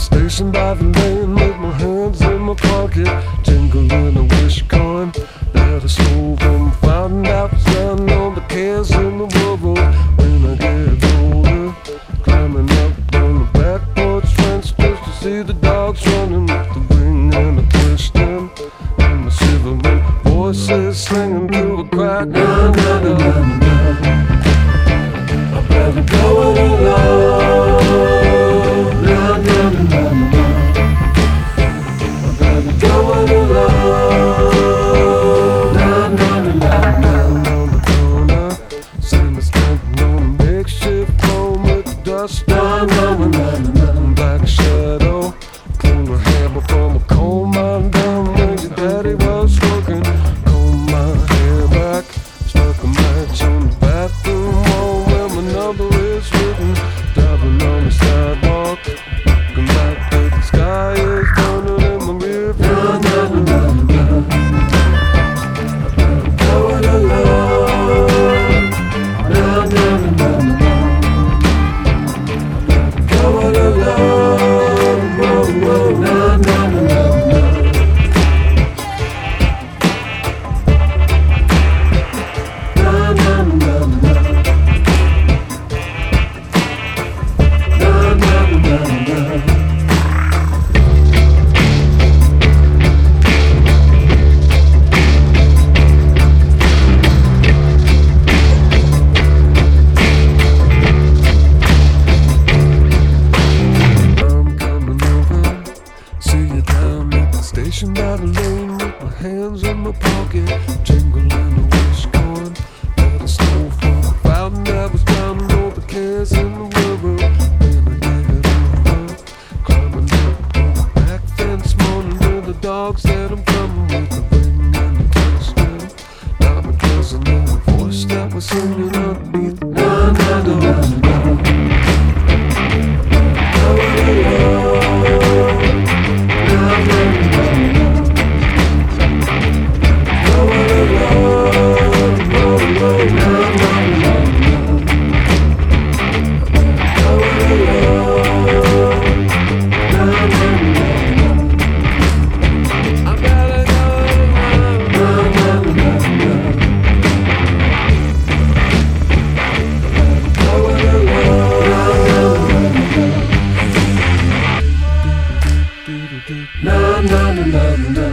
station by the lane with my hands in my pocket, jingling a wish coin that I stole from a fountain that was down on the cares in the world. When I get older, climbing up on the back porch fence just to see the dogs running with the ring and a twisting, and my shivering voices singing through a crack. Na, na, na, na. I better go it alone. Black shadow, pull a hammer from a coal mine down where your daddy was working. Comb my hair back, stuck a match on the bathroom wall where my number is written. Driving on the sidewalk, looking back at the sky is burning in my rear view. Na, na, na, na, na. Going alone. Na, na, na, na, na. Station by the lane with my hands in my pocket, jingling a wish coin that I stole from a fountain that was drowning all the cares in the world. When I get older, climbing up on the back fence, moaning with the dogs that I'm coming with the ring and the twisting. Now my cousin and the voice that was singing underneath. Na, na, na, na, na. Na na na na na.